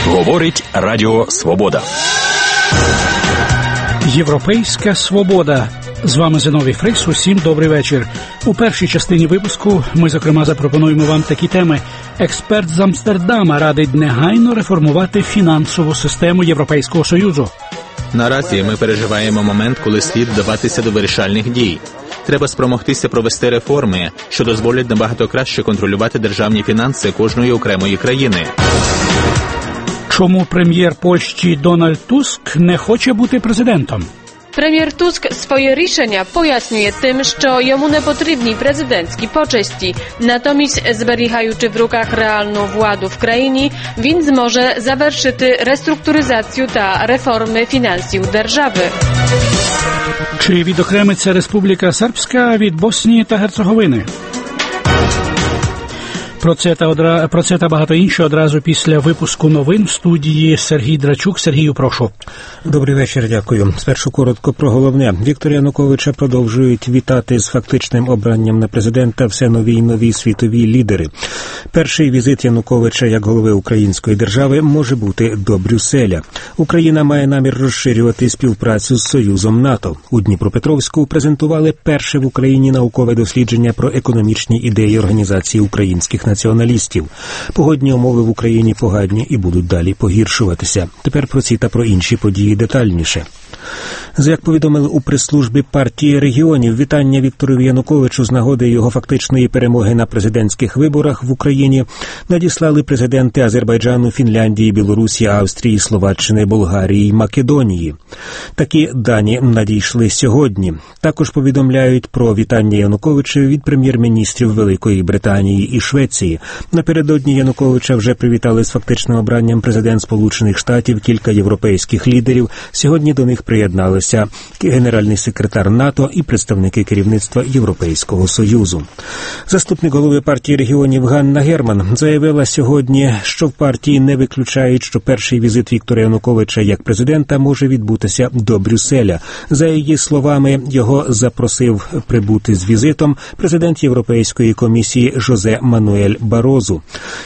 Говорить Радіо Свобода. Європейська свобода. З вами Зиновій Фрис. Усім добрий вечір. У першій частині випуску ми, зокрема, запропонуємо вам такі теми. Експерт з Амстердама радить негайно реформувати фінансову систему Європейського Союзу. Наразі ми переживаємо момент, коли слід вдаватися до вирішальних дій. Треба спромогтися провести реформи, що дозволять набагато краще контролювати державні фінанси кожної окремої країни. Чому прем'єр Польщі Дональд Туск не хоче бути президентом? Прем'єр Туск своє рішення пояснює тим, що йому не потрібні президентські почесті. Натомість, зберігаючи в руках реальну владу в країні, він зможе завершити реструктуризацію та реформи фінансів держави. Чи відокремиться Республіка Сербська від Боснії та Герцеговини? Про це та багато іншого одразу після випуску новин в студії Сергій Драчук. Сергію, прошу. Добрий вечір, дякую. Спершу коротко про головне. Віктора Януковича продовжують вітати з фактичним обранням на президента все нові й нові світові лідери. Перший візит Януковича як голови української держави може бути до Брюсселя. Україна має намір розширювати співпрацю з Союзом НАТО. У Дніпропетровську презентували перше в Україні наукове дослідження про економічні ідеї Організації українських націоналістів. Погодні умови в Україні погані і будуть далі погіршуватися. Тепер про ці та про інші події детальніше. Як повідомили у прес-службі партії регіонів, вітання Віктору Януковичу з нагоди його фактичної перемоги на президентських виборах в Україні надіслали президенти Азербайджану, Фінляндії, Білорусі, Австрії, Словаччини, Болгарії і Македонії. Такі дані надійшли сьогодні. Також повідомляють про вітання Януковича від прем'єр-міністрів Великої Британії і Швеції. Напередодні Януковича вже привітали з фактичним обранням президент Сполучених Штатів, кілька європейських лідерів. Сьогодні до них приєдналися генеральний секретар НАТО і представники керівництва Європейського Союзу. Заступник голови партії регіонів Ганна Герман заявила сьогодні, що в партії не виключають, що перший візит Віктора Януковича як президента може відбутися до Брюсселя. За її словами, його запросив прибути з візитом президент Європейської комісії Жозе Мануель Барозу.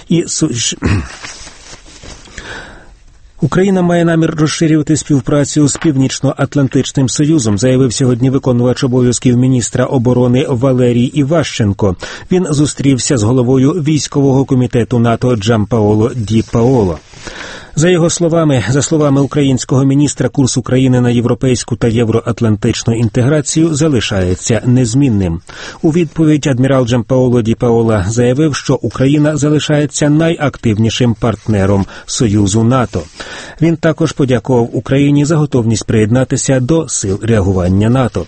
Україна має намір розширювати співпрацю з Північно-Атлантичним Союзом, заявив сьогодні виконувач обов'язків міністра оборони Валерій Іващенко. Він зустрівся з головою військового комітету НАТО Джампаоло Ді Паоло. За словами українського міністра, курс України на європейську та євроатлантичну інтеграцію залишається незмінним. У відповідь адмірал Джампаоло Ді Паоло заявив, що Україна залишається найактивнішим партнером Союзу НАТО. Він також подякував Україні за готовність приєднатися до сил реагування НАТО.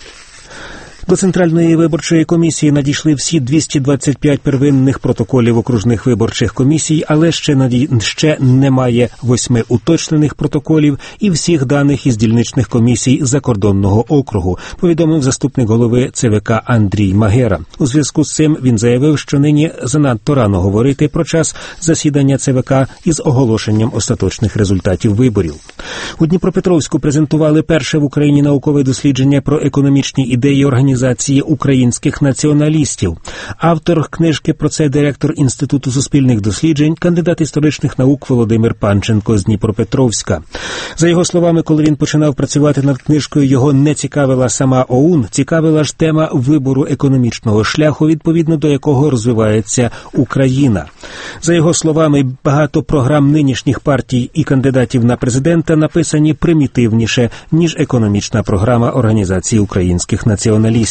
До Центральної виборчої комісії надійшли всі 225 первинних протоколів окружних виборчих комісій, але ще немає 8 уточнених протоколів і всіх даних із дільничних комісій закордонного округу, повідомив заступник голови ЦВК Андрій Магера. У зв'язку з цим він заявив, що нині занадто рано говорити про час засідання ЦВК із оголошенням остаточних результатів виборів. У Дніпропетровську презентували перше в Україні наукове дослідження про економічні ідеї Організації українських націоналістів. Автор книжки про це директор Інституту суспільних досліджень, кандидат історичних наук Володимир Панченко з Дніпропетровська. За його словами, коли він починав працювати над книжкою, його не цікавила сама ОУН, цікавила ж тема вибору економічного шляху, відповідно до якого розвивається Україна. За його словами, багато програм нинішніх партій і кандидатів на президента написані примітивніше, ніж економічна програма Організації українських націоналістів.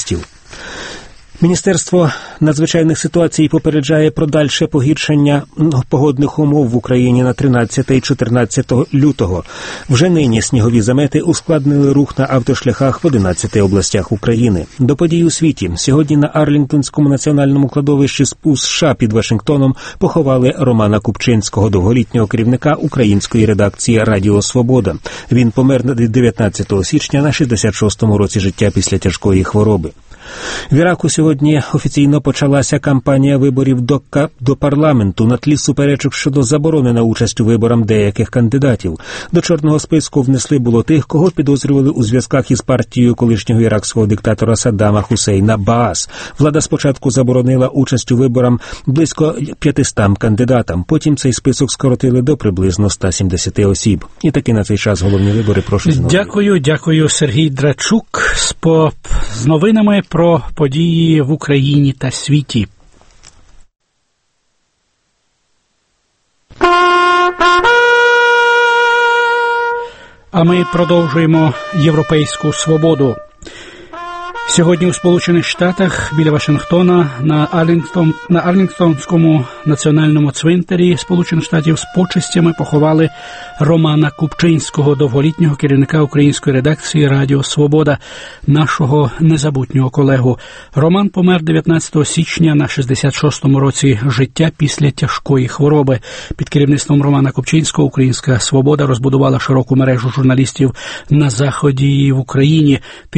Міністерство надзвичайних ситуацій попереджає про дальше погіршення погодних умов в Україні на 13 і 14 лютого. Вже нині снігові замети ускладнили рух на автошляхах в 11 областях України. До подій у світі. Сьогодні на Арлінгтонському національному кладовищі у США під Вашингтоном поховали Романа Купчинського, довголітнього керівника української редакції «Радіо Свобода». Він помер 19 січня на 66-му році життя після тяжкої хвороби. В Іраку сьогодні офіційно почалася кампанія виборів до парламенту на тлі суперечок щодо заборони на участь у виборам деяких кандидатів. До чорного списку внесли було тих, кого підозрювали у зв'язках із партією колишнього іракського диктатора Саддама Хусейна Баас. Влада спочатку заборонила участь у виборам близько 500 кандидатам. Потім цей список скоротили до приблизно 170 осіб. І таки на цей час головні вибори прошу знову. Дякую, Сергій Драчук з новинами про події в Україні та світі. А ми продовжуємо європейську свободу. Сьогодні у Сполучених Штатах біля Вашингтона на Арлінгтонському національному цвинтарі Сполучених Штатів з почестями поховали Романа Купчинського, довголітнього керівника української редакції Радіо Свобода, нашого незабутнього колегу. Роман помер 19 січня на 66-му році життя після тяжкої хвороби. Під керівництвом Романа Купчинського Українська Свобода розбудувала широку мережу журналістів на Заході і в Україні.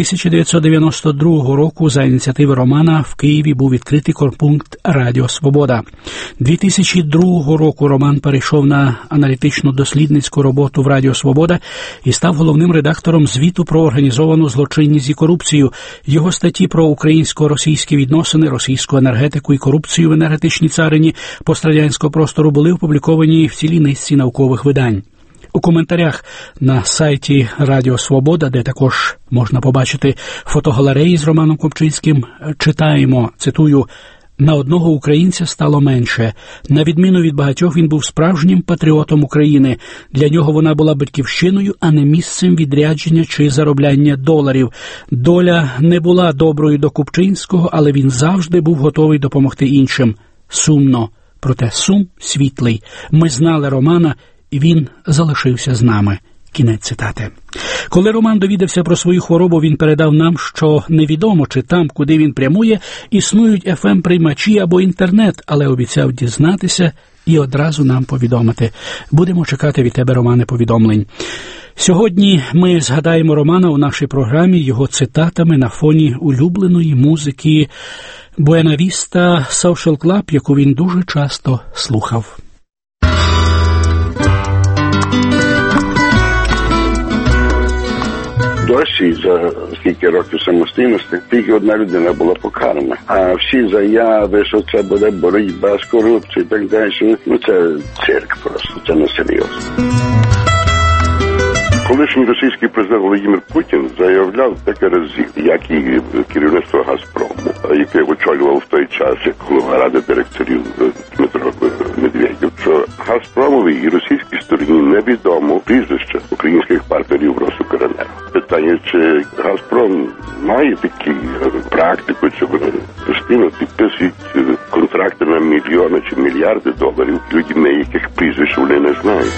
1992 року за ініціативи Романа в Києві був відкритий корпункт Радіо Свобода. 2002 року Роман перейшов на аналітичну дослідницьку роботу в Радіо Свобода і став головним редактором звіту про організовану злочинність і корупцію. Його статті про українсько-російські відносини, російську енергетику і корупцію в енергетичній царині пострадянського простору були опубліковані в цілій низці наукових видань. У коментарях на сайті Радіо Свобода, де також можна побачити фотогалереї з Романом Купчинським, читаємо, цитую, «На одного українця стало менше. На відміну від багатьох, він був справжнім патріотом України. Для нього вона була батьківщиною, а не місцем відрядження чи заробляння доларів. Доля не була доброю до Купчинського, але він завжди був готовий допомогти іншим. Сумно, проте сум світлий. Ми знали Романа, і він залишився з нами». Кінець цитати. Коли Роман довідався про свою хворобу, він передав нам, що невідомо, чи там, куди він прямує, існують FM-приймачі або інтернет, але обіцяв дізнатися і одразу нам повідомити. Будемо чекати від тебе, Романе, повідомлень. Сьогодні ми згадаємо Романа у нашій програмі його цитатами на фоні улюбленої музики Buena Vista Social Club, яку він дуже часто слухав. Досі за скільки років самостійності тільки одна людина була покарана. А всі заяви, що це буде боротьба з корупцією і так далі, це цирк просто, це не серйозно. Колишній російський президент Володимир Путін заявляв декілька разів, як і керівництво «Газпрому», яке очолював в той час, як голова ради директорів Дмитро Медведєв, що «Газпромовій» і російській стороні невідомо прізвище українських партнерів «Росукренерго». Питання, чи «Газпром» має таку практику, чи вони постійно підписують контракти на мільйони чи мільярди доларів людьми, яких прізвищ вони не знають.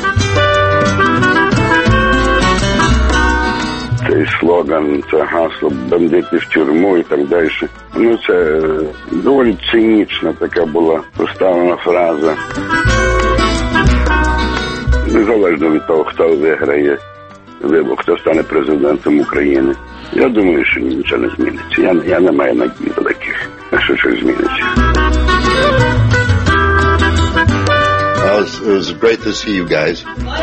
Цей слоган, це гасло «бандити в тюрму» і так далі. Це доволі цинічна така була поставлена фраза. Незалежно від того, хто виграє вибори, хто стане президентом України. Я думаю, що нічого не зміниться. Я не маю надії великих, що щось зміниться. It was great to see you guys.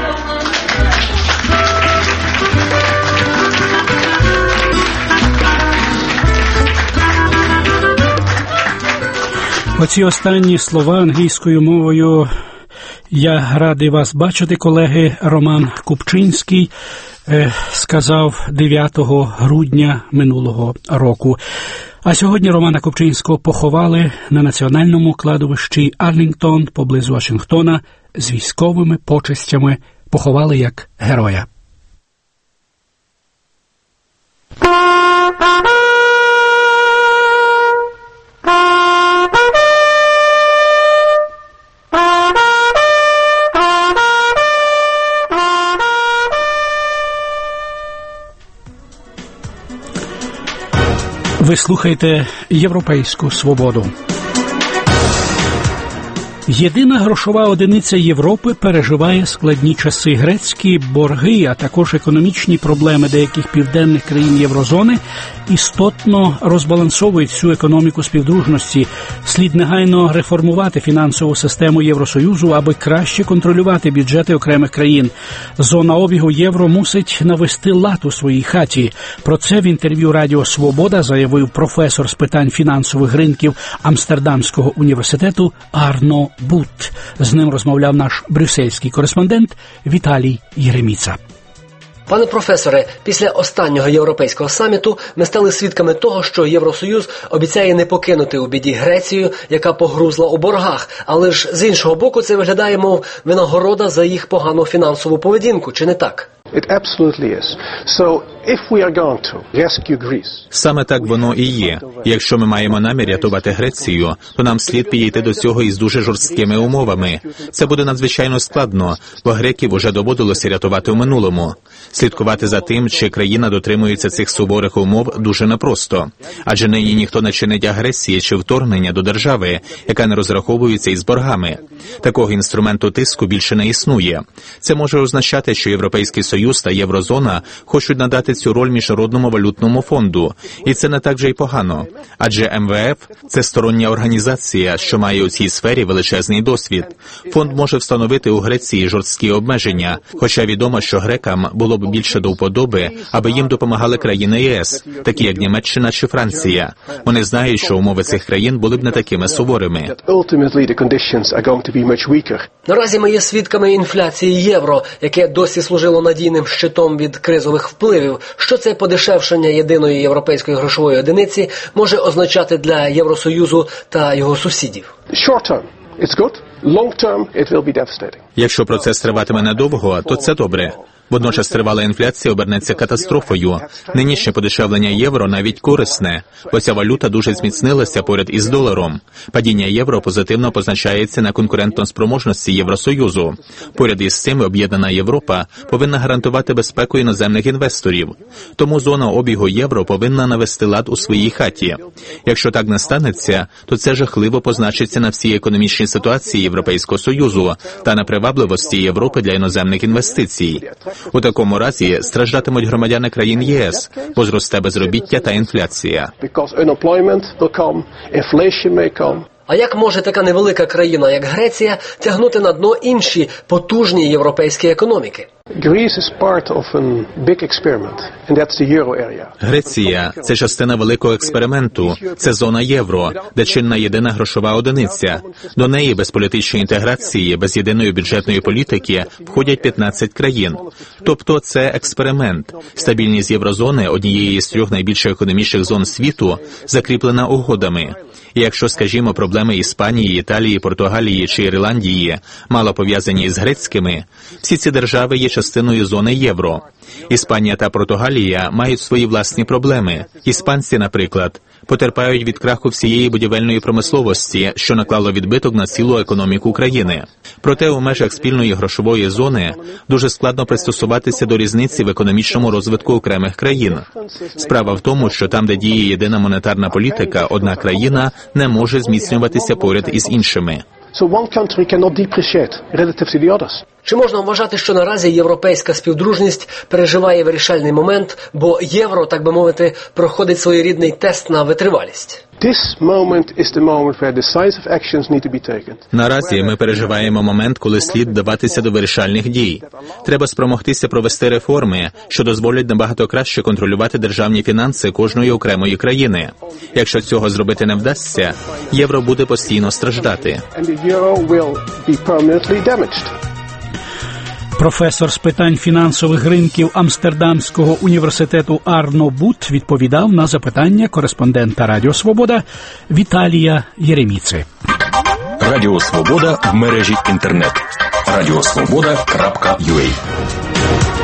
Оці останні слова англійською мовою «Я радий вас бачити, колеги», Роман Купчинський сказав 9 грудня минулого року. А сьогодні Романа Купчинського поховали на національному кладовищі Арлінгтон поблизу Вашингтона з військовими почестями, поховали як героя. Ви слухаєте «Європейську свободу». Єдина грошова одиниця Європи переживає складні часи. Грецькі борги, а також економічні проблеми деяких південних країн Єврозони істотно розбалансовують всю економіку співдружності. Слід негайно реформувати фінансову систему Євросоюзу, аби краще контролювати бюджети окремих країн. Зона обігу євро мусить навести лад у своїй хаті. Про це в інтерв'ю Радіо Свобода заявив професор з питань фінансових ринків Амстердамського університету Арно Бут. З ним розмовляв наш брюссельський кореспондент Віталій Єреміца. Пане професоре, після останнього європейського саміту ми стали свідками того, що Євросоюз обіцяє не покинути у біді Грецію, яка погрузла у боргах. Але ж з іншого боку це виглядає, мов винагорода за їх погану фінансову поведінку, чи не так? It absolutely is. So if we are going to rescue Greece... Саме так воно і є. Якщо ми маємо намір рятувати Грецію, то нам слід підійти до цього із дуже жорсткими умовами. Це буде надзвичайно складно, бо греків уже доводилося рятувати у минулому. Слідкувати за тим, чи країна дотримується цих суворих умов, дуже непросто. Адже нині ніхто не чинить агресії чи вторгнення до держави, яка не розраховується із боргами. Такого інструменту тиску більше не існує. Це може означати, що Європейський Союз та Єврозона хочуть надати цю роль Міжнародному валютному фонду. І це не так же й погано. Адже МВФ – це стороння організація, що має у цій сфері величезний досвід. Фонд може встановити у Греції жорсткі обмеження, хоча відомо, що грекам було б більше до вподоби, аби їм допомагали країни ЄС, такі як Німеччина чи Франція. Вони знають, що умови цих країн були б не такими суворими. Наразі ми є свідками інфляції євро, яке досі служило надійним щитом від кризових впливів. Що це подешевшення єдиної європейської грошової одиниці може означати для Євросоюзу та його сусідів? Якщо процес триватиме недовго, то це добре. Водночас тривала інфляція обернеться катастрофою. Нинішнє подешевлення євро навіть корисне, бо ця валюта дуже зміцнилася поряд із доларом. Падіння євро позитивно позначається на конкурентноспроможності Євросоюзу. Поряд із цим об'єднана Європа повинна гарантувати безпеку іноземних інвесторів. Тому зона обігу євро повинна навести лад у своїй хаті. Якщо так не станеться, то це жахливо позначиться на всій економічній ситуації Європейського Союзу та на привабливості Європи для іноземних інвестицій. У такому разі страждатимуть громадяни країн ЄС, бо зросте безробіття та інфляція. А як може така невелика країна, як Греція, тягнути на дно інші потужні європейські економіки? Греція – це частина великого експерименту, це зона євро, де чинна єдина грошова одиниця. До неї без політичної інтеграції, без єдиної бюджетної політики входять 15 країн. Тобто це експеримент. Стабільність єврозони, однієї з 3 найбільших економічних зон світу, закріплена угодами. І якщо, скажімо, проблеми Іспанії, Італії, Португалії чи Ірландії мало пов'язані із грецькими, всі ці держави є частиною зони євро. Іспанія та Португалія мають свої власні проблеми. Іспанці, наприклад, потерпають від краху всієї будівельної промисловості, що наклало відбиток на цілу економіку країни. Проте у межах спільної грошової зони дуже складно пристосуватися до різниці в економічному розвитку окремих країн. Справа в тому, що там, де діє єдина монетарна політика, одна країна не може зміцнюватися поряд із іншими. Чи можна вважати, що наразі європейська співдружність переживає вирішальний момент, бо євро, так би мовити, проходить своєрідний тест на витривалість? Наразі ми переживаємо момент, коли слід вдаватися до вирішальних дій. Треба спромогтися провести реформи, що дозволять набагато краще контролювати державні фінанси кожної окремої країни. Якщо цього зробити не вдасться, євро буде постійно страждати. Професор з питань фінансових ринків Амстердамського університету Арно Бут відповідав на запитання кореспондента Радіо Свобода Віталія Єреміци. Радіо Свобода в мережі інтернет. Радіосвобода.ua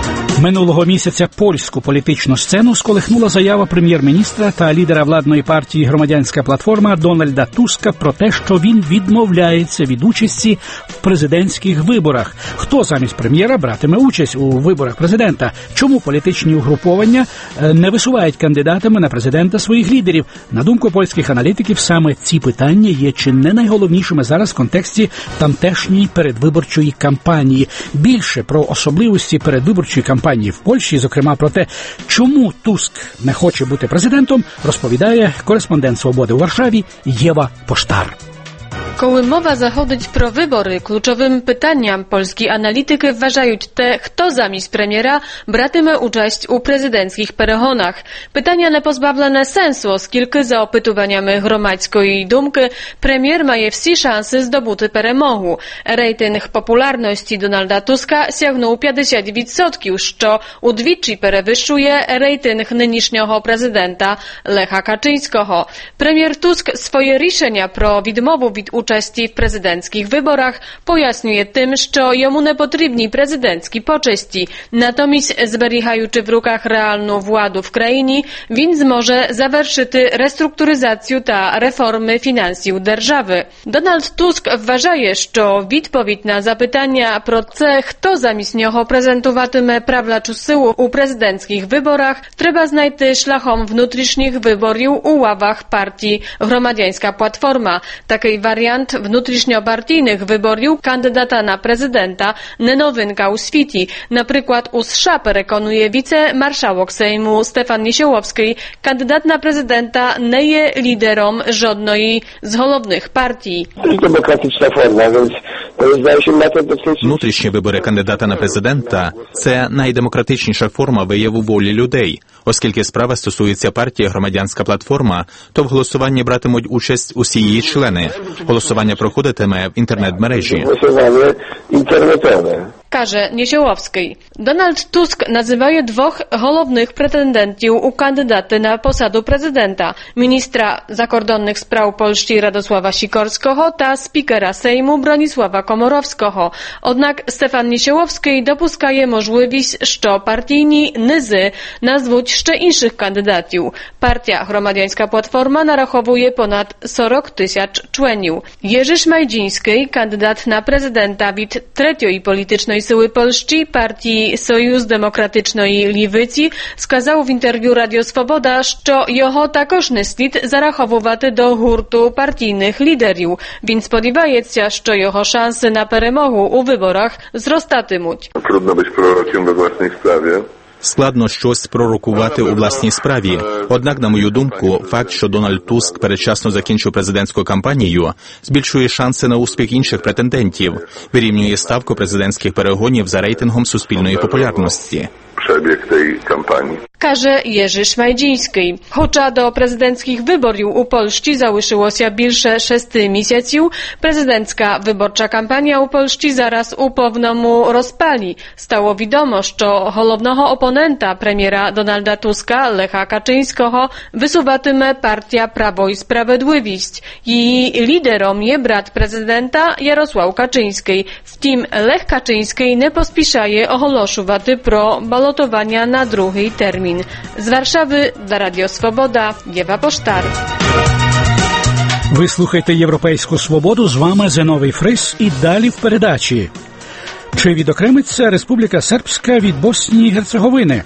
Минулого місяця польську політичну сцену сколихнула заява прем'єр-міністра та лідера владної партії «Громадянська платформа» Дональда Туска про те, що він відмовляється від участі в президентських виборах. Хто замість прем'єра братиме участь у виборах президента? Чому політичні угруповання не висувають кандидатами на президента своїх лідерів? На думку польських аналітиків, саме ці питання є чи не найголовнішими зараз в контексті тамтешньої передвиборчої кампанії. Більше про особливості передвиборчої кампанії в Польщі, зокрема про те, чому Туск не хоче бути президентом, розповідає кореспондент «Свободи» у Варшаві Єва Поштар. Коли мова заходить про вибори, ключовим питанням польські аналітики вважають те, хто замість прем'єра братиме участь у президентських перегонах. Питання не позбавлене сенсу, оскільки за опитуваннями громадської думки прем'єр має всі шанси здобути перемогу. Рейтинг популярності Дональда Туска сягнув 50%, що удвічі перевищує рейтинг нинішнього президента Lecha Kaczyńskiego. Прем'єр Tusk своє рішення про відмову від участі в президентських виборах пояснює тим, що йому не потрібні президентські почесті. Натомість, зберігаючи в руках реальну владу в країні, він зможе завершити реструктуризацію та реформи фінансів держави. Дональд Tusk вважає, що відповідь на запитання про це, хто замість нього презентуватиме правлячу силу у президентських виборах, треба знайти шляхом внутрішніх виборів у ławach partii Громадянська платформа. Такий варіант внутрішньопартійних виборів кандидата на президента не новинка у світі. Наприклад, у США, переконує віце-маршałок Sejmu Stefan Niesiołowski, кандидат на президента не є лідером жодної з головних партій. Демократична форма, Внутрішні вибори кандидата на президента – це найдемократичніша форма вияву волі людей. Оскільки справа стосується партії «Громадянська платформа», то в голосуванні братимуть участь усі її члени. Голосування проходитиме в інтернет-мережі. Каже Niesiołowski. Donald Tusk nazywa dwóch głównych pretendentów u kandydaty na posadę prezydenta. Ministra zakordonnych spraw Polski Radosława Sikorskiego ta spikera Sejmu Bronisława Komorowskiego. Jednak Stefan Niesiołowski dopuszczaje możliwość, że partyjni nyzy nazwą jeszcze innych kandydatów. Partia Громадянська платформа narachowuje ponad 40 000 członków. Jerzy Szmajdziński, kandydat na prezydenta від третьої політичної сили Польщі, партії Союз Демократичної Лівиці, сказав в інтерв'ю Радіо Свобода, що його також не слід зараховувати до гурту партійних лідерів. Він сподівається, що його шанси на перемогу у виборах зростатимуть. Трудно бути пророком у власній справі. Складно щось пророкувати у власній справі. Однак, на мою думку, факт, що Дональд Туск передчасно закінчив президентську кампанію, збільшує шанси на успіх інших претендентів, вирівнює ставку президентських перегонів за рейтингом суспільної популярності. Przebieg tej kampanii. Каже Jerzy Szmajdziński. Хоча до президентських виборів у Польщі залишилося більше 6 місяців, президентська виборча кампанія у Польщі зараз у повному розпалі. Стало відомо, що головного опонента прем'єра Дональда Туска, Lecha Kaczyńskiego, висуватиме партія Право і Справедливість. Її лідером є брат президента Jarosław Kaczyński. Втім, Lech Kaczyński не поспішає оголошувати про балотування на другий термін. З Варшави для Радіо Свобода, Єва Поштар. Ви слухаєте «Європейську свободу», з вами Зиновій Фрис і далі в передачі. Чи відокремиться Республіка Сербська від Боснії і Герцеговини?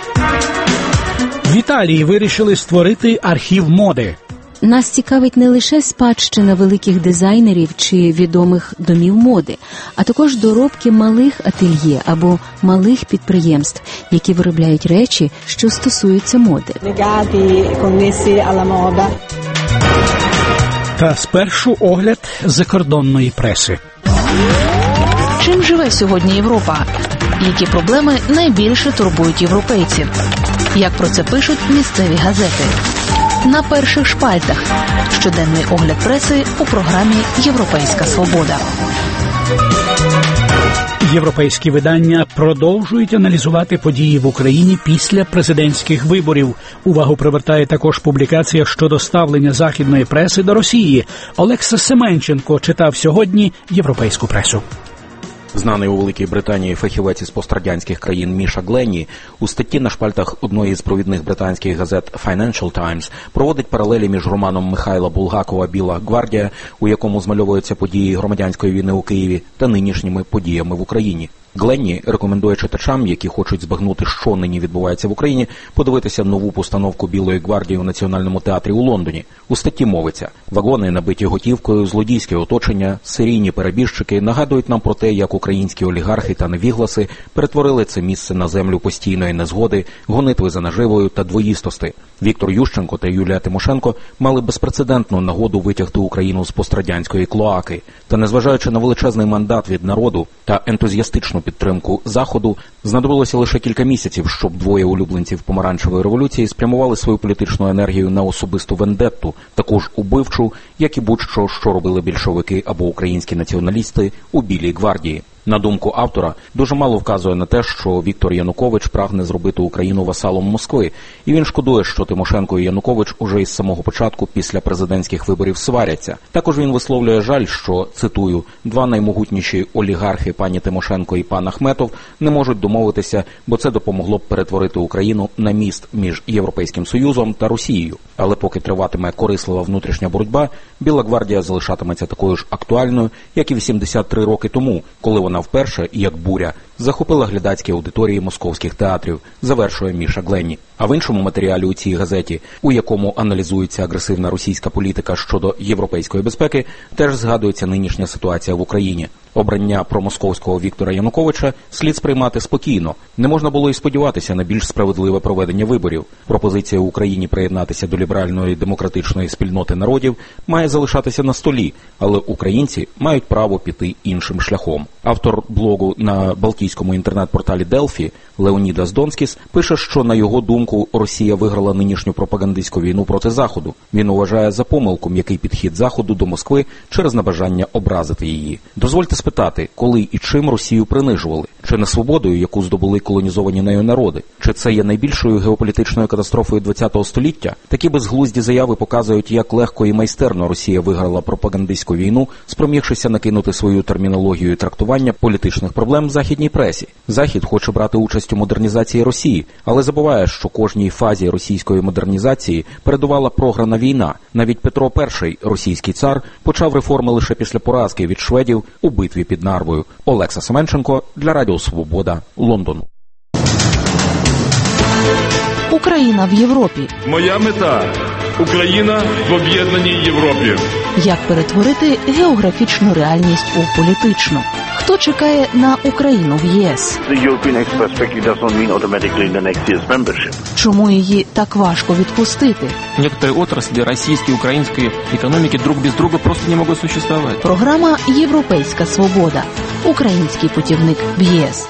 В Італії вирішили створити архів моди. Нас цікавить не лише спадщина великих дизайнерів чи відомих домів моди, а також доробки малих ательє або малих підприємств, які виробляють речі, що стосуються моди. Та спершу огляд закордонної преси. Чим живе сьогодні Європа? Які проблеми найбільше турбують європейців? Як про це пишуть місцеві газети? На перших шпальтах. Щоденний огляд преси у програмі «Європейська свобода». Європейські видання продовжують аналізувати події в Україні після президентських виборів. Увагу привертає також публікація щодо ставлення західної преси до Росії. Олекса Семенченко читав сьогодні європейську пресу. Знаний у Великій Британії фахівець із пострадянських країн Міша Гленні у статті на шпальтах одної з провідних британських газет Financial Times проводить паралелі між романом Михайла Булгакова «Біла гвардія», у якому змальовуються події громадянської війни у Києві, та нинішніми подіями в Україні. Гленні рекомендує читачам, які хочуть збагнути, що нині відбувається в Україні, подивитися нову постановку «Білої гвардії» у Національному театрі у Лондоні. У статті мовиться: вагони, набиті готівкою, злодійське оточення, серійні перебіжчики нагадують нам про те, як українські олігархи та невігласи перетворили це місце на землю постійної незгоди, гонитви за наживою та двоїстости. Віктор Ющенко та Юлія Тимошенко мали безпрецедентну нагоду витягти Україну з пострадянської клоаки. Та незважаючи на величезний мандат від народу та ентузіастичну підтримку Заходу, знадобилося лише кілька місяців, щоб двоє улюбленців помаранчевої революції спрямували свою політичну енергію на особисту вендетту, таку ж убивчу, як і будь-що, що робили більшовики або українські націоналісти у Білій гвардії. На думку автора, дуже мало вказує на те, що Віктор Янукович прагне зробити Україну васалом Москви, і він шкодує, що Тимошенко і Янукович уже із самого початку після президентських виборів сваряться. Також він висловлює жаль, що, цитую, «два наймогутніші олігархи, пані Тимошенко і пан Ахметов, не можуть домовитися, бо це допомогло б перетворити Україну на міст між Європейським Союзом та Росією. Але поки триватиме корислива внутрішня боротьба, Біла гвардія залишатиметься такою ж актуальною, як і 83 роки тому, коли вона вперше, як буря, захопила глядацькі аудиторії московських театрів», завершує Міша Гленні. А в іншому матеріалі у цій газеті, у якому аналізується агресивна російська політика щодо європейської безпеки, теж згадується нинішня ситуація в Україні. Обрання промосковського Віктора Януковича слід сприймати спокійно. Не можна було і сподіватися на більш справедливе проведення виборів. Пропозиція Україні приєднатися до ліберальної демократичної спільноти народів має залишатися на столі, але українці мають право піти іншим шляхом. Автор блогу на балтійському інтернет-порталі Delphi Леонідас Донскіс пише, що, на його думку, Росія виграла нинішню пропагандистську війну проти Заходу. Він вважає за помилку м'який підхід Заходу до Москви через небажання образити її. Дозвольте спитати, коли і чим Росію принижували? Чи не свободою, яку здобули колонізовані нею народи? Чи це є найбільшою геополітичною катастрофою ХХ століття? Такі безглузді заяви показують, як легко і майстерно Росія виграла пропагандистську війну, спромігшися накинути свою термінологію і трактування політичних проблем в західній пресі. Захід хоче брати участь у модернізації Росії, але забуває, що кожній фазі російської модернізації передувала програна війна. Навіть Петро І, російський цар, почав реформи лише після поразки від шведів у битві під Нарвою. Олекса Семенченко для Радіо Свобода, Лондон. Україна в Європі. Моя мета – Україна в об'єднаній Європі. Як перетворити географічну реальність у політичну? Хто чекає на Україну в ЄС? Чому її так важко відпустити? Некоторые отрасли российской и украинской экономики друг без друга просто не могут существовать. Програма «Європейська свобода». Український путівник в ЄС.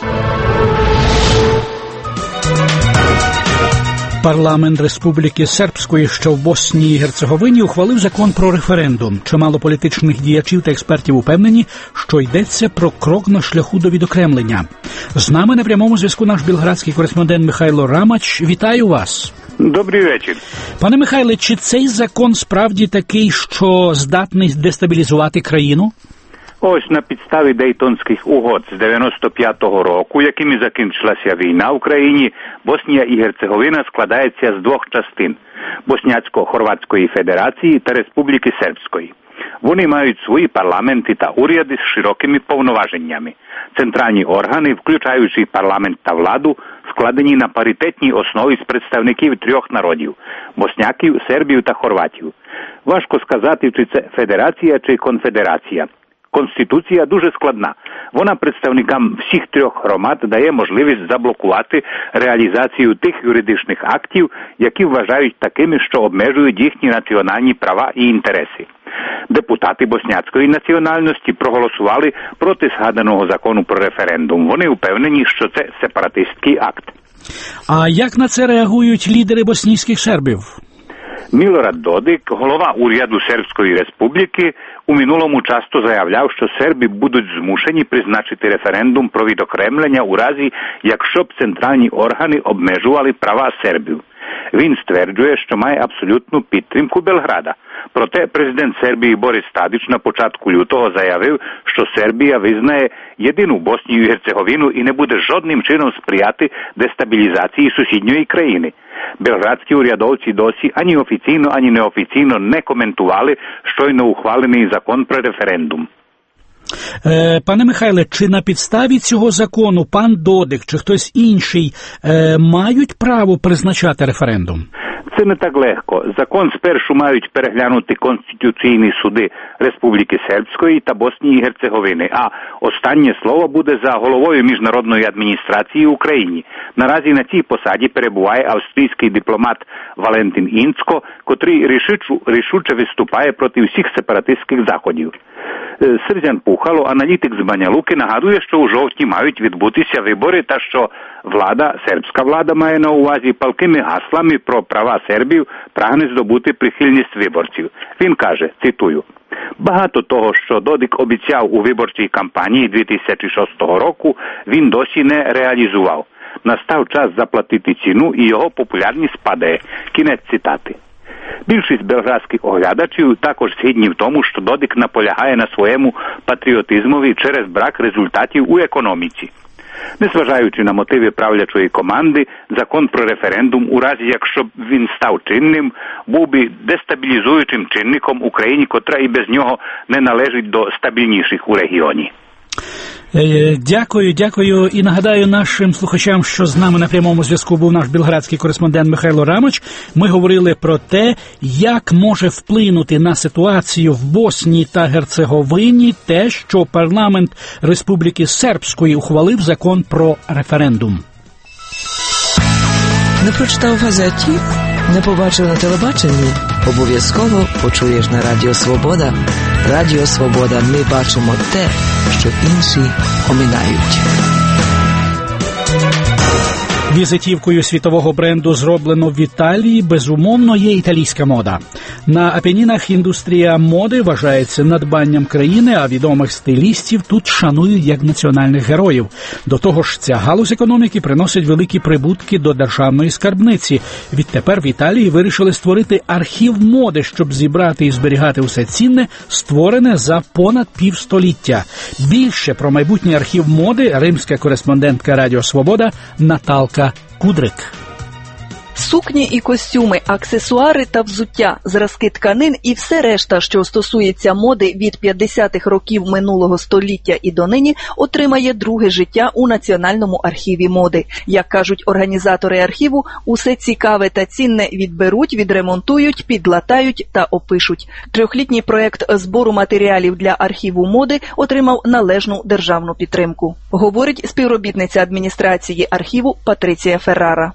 Парламент Республіки Сербської, що в Боснії і Герцеговині, ухвалив закон про референдум. Чимало політичних діячів та експертів упевнені, що йдеться про крок на шляху до відокремлення. З нами на прямому зв'язку наш білградський кореспондент Михайло Рамач. Вітаю вас. Добрий вечір. Пане Михайле, чи цей закон справді такий, що здатний дестабілізувати країну? Ось на підставі Дейтонських угод з 95-го року, якими закінчилася війна в Україні, Боснія і Герцеговина складається з двох частин – Босняцько-Хорватської Федерації та Республіки Сербської. Вони мають свої парламенти та уряди з широкими повноваженнями. Центральні органи, включаючи парламент та владу, складені на паритетній основі з представників трьох народів – босняків, сербів та хорватів. Важко сказати, чи це федерація чи конфедерація. Конституція дуже складна. Вона представникам всіх трьох громад дає можливість заблокувати реалізацію тих юридичних актів, які вважають такими, що обмежують їхні національні права і інтереси. Депутати босняцької національності проголосували проти згаданого закону про референдум. Вони впевнені, що це сепаратистський акт. А як на це реагують лідери боснійських сербів? Мілорад Додик, голова уряду Сербської республіки, у минулому часто заявляв, що серби будуть змушені призначити референдум про відокремлення у разі, якщо б центральні органи обмежували права сербів. Він стверджує, що має абсолютну підтримку Белграда. Проте президент Сербії Борис Тадич на початку лютого заявив, що Сербія визнає єдину Боснію і Герцеговину і не буде жодним чином сприяти дестабілізації сусідньої країни. Белградські урядовці досі ані офіційно, ані неофіційно не коментували щойно ухвалений закон про референдум. Пане Михайле, чи на підставі цього закону пан Додик чи хтось інший мають право призначати референдум? Це не так легко. Закон спершу мають переглянути конституційні суди Республіки Сербської та Боснії і Герцеговини, а останнє слово буде за головою Міжнародної адміністрації в Україні. Наразі на цій посаді перебуває австрійський дипломат Валентин Інцко, котрий рішуче виступає проти всіх сепаратистських заходів. Срдян Пухало, аналітик з Баня Луки, нагадує, що у жовтні мають відбутися вибори та що сербська влада має на увазі палкими гаслами про права сербів прагне здобути прихильність виборців. Він каже, цитую, «Багато того, що Додик обіцяв у виборчій кампанії 2006 року, він досі не реалізував. Настав час заплатити ціну і його популярність падає». Кінець цитати. Більшість белградських оглядачів також згідні в тому, що Додик наполягає на своєму патріотизмові через брак результатів у економіці. Незважаючи на мотиви правлячої команди, закон про референдум, у разі якщо б він став чинним, був би дестабілізуючим чинником Україні, котра і без нього не належить до стабільніших у регіоні. Дякую. І нагадаю нашим слухачам, що з нами на прямому зв'язку був наш білградський кореспондент Михайло Рамоч. Ми говорили про те, як може вплинути на ситуацію в Боснії та Герцеговині те, що парламент Республіки Сербської ухвалив закон про референдум. Не прочитав в газеті? Не побачив на телебаченні? Обов'язково почуєш на Радіо Свобода. Радіо Свобода, ми бачимо те, що інші оминають. Візитівкою світового бренду, зроблено в Італії, безумовно, є італійська мода. На Апенінах індустрія моди вважається надбанням країни, а відомих стилістів тут шанують як національних героїв. До того ж, ця галузь економіки приносить великі прибутки до державної скарбниці. Відтепер в Італії вирішили створити архів моди, щоб зібрати і зберігати усе цінне, створене за понад півстоліття. Більше про майбутній архів моди римська кореспондентка Радіо Свобода Наталка Кудрик. Сукні і костюми, аксесуари та взуття, зразки тканин і все решта, що стосується моди від 50-х років минулого століття і донині, отримає друге життя у Національному архіві моди. Як кажуть організатори архіву, усе цікаве та цінне відберуть, відремонтують, підлатають та опишуть. Трьохлітній проект збору матеріалів для архіву моди отримав належну державну підтримку. Говорить співробітниця адміністрації архіву Патриція Феррара.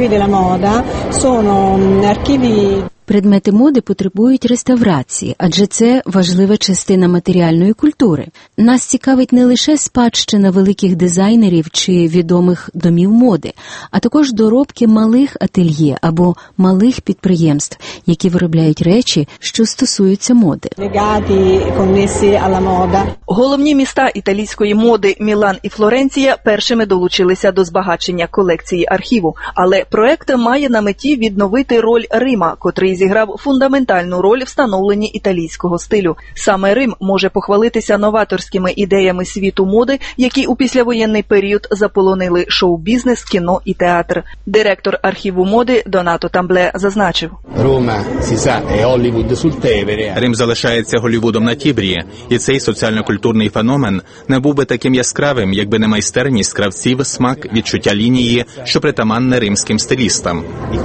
Предмети моди потребують реставрації, адже це важлива частина матеріальної культури. Нас цікавить не лише спадщина великих дизайнерів чи відомих домів моди, а також доробки малих ательє або малих підприємств, які виробляють речі, що стосуються моди. Головні міста італійської моди Мілан і Флоренція першими долучилися до збагачення колекції архіву, але проект має на меті відновити роль Рима, котрий зіграв фундаментальну роль в становленні італійського стилю. Саме Рим може похвалитися новаторськими ідеями світу моди, які у післявоєнний період заполонили шоу-бізнес, кіно і театр. Директор архіву моди Донато Тамбле зазначив. Рим залишається Голлівудом на Тібрі, і цей соціально-культурний феномен не був би таким яскравим, якби не майстерність кравців, смак, відчуття лінії, що притаманне римським стилістам.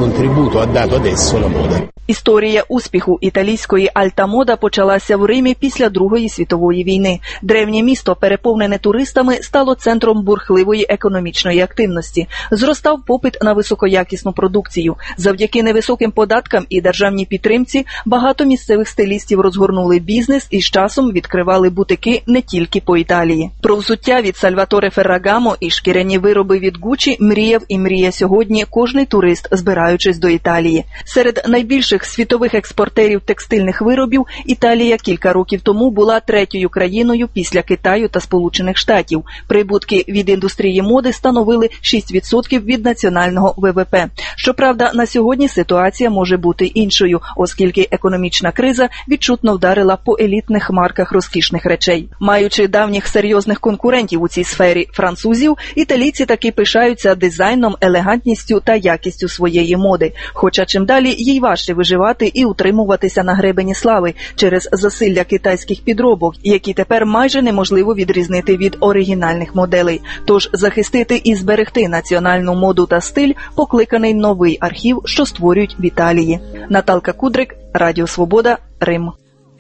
Історія успіху італійської альта-мода почалася в Римі після Другої світової війни. Древнє місто, переповнене туристами, стало центром бурхливої економічної активності. Зростав попит на високоякісну продукцію. Завдяки невисоким податкам і державній підтримці багато місцевих стилістів розгорнули бізнес і з часом відкривали бутики не тільки по Італії. Про взуття від Сальваторе Феррагамо і шкіряні вироби від Гуччі мріяв і мріє сьогодні кожний турист, збираючись до Італії. Серед найбільших найбільших світових експортерів текстильних виробів, Італія кілька років тому була третьою країною після Китаю та Сполучених Штатів. Прибутки від індустрії моди становили 6% від національного ВВП. Щоправда, на сьогодні ситуація може бути іншою, оскільки економічна криза відчутно вдарила по елітних марках розкішних речей. Маючи давніх серйозних конкурентів у цій сфері французів, італійці таки пишаються дизайном, елегантністю та якістю своєї моди. Хоча чим далі їй важче виживати і утримуватися на гребені слави через засилля китайських підробок, які тепер майже неможливо відрізнити від оригінальних моделей. Тож захистити і зберегти національну моду та стиль покликаний новий архів, що створюють в Італії. Наталка Кудрик, Радіо Свобода, Рим.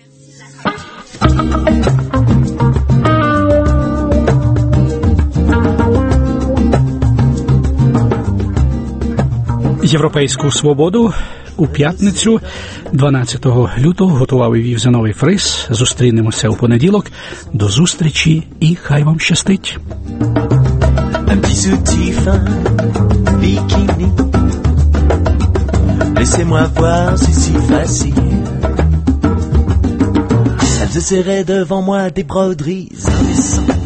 Європейську свободу у п'ятницю, 12 лютого, готував і вів Зиновій Фрис. Зустрінемося у понеділок. До зустрічі і хай вам щастить. Un petit soutif, un bikini. Laissez-moi voir, c'est si facile. Elle se serrait devant moi des broderies indécentes.